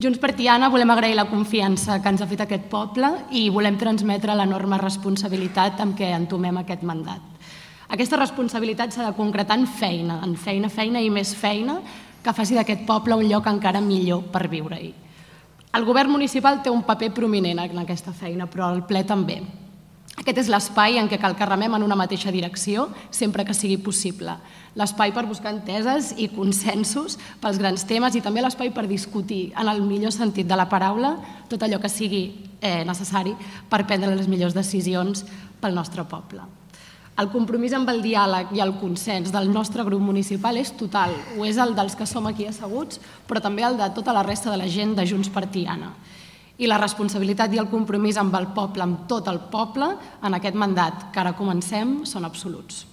Junts per Tiana volem agrair la confiança que ens ha fet aquest poble i volem transmetre l'enorme responsabilitat amb què entomem aquest mandat. Aquesta responsabilitat s'ha de concretar en feina i més feina que faci d'aquest poble un lloc encara millor per viure-hi. El govern municipal té un paper prominent en aquesta feina, però el ple també. Aquest és l'espai en què cal que remem en una mateixa direcció sempre que sigui possible. L'espai per buscar enteses i consensos pels grans temes i també l'espai per discutir, en el millor sentit de la paraula, tot allò que sigui necessari per prendre les millors decisions pel nostre poble. El compromís amb el diàleg i el consens del nostre grup municipal és total. Ho és el dels que som aquí asseguts, però també el de tota la resta de la gent de Junts per Tiana. I la responsabilitat i el compromís amb el poble, amb tot el poble, en aquest mandat que ara comencem, són absoluts.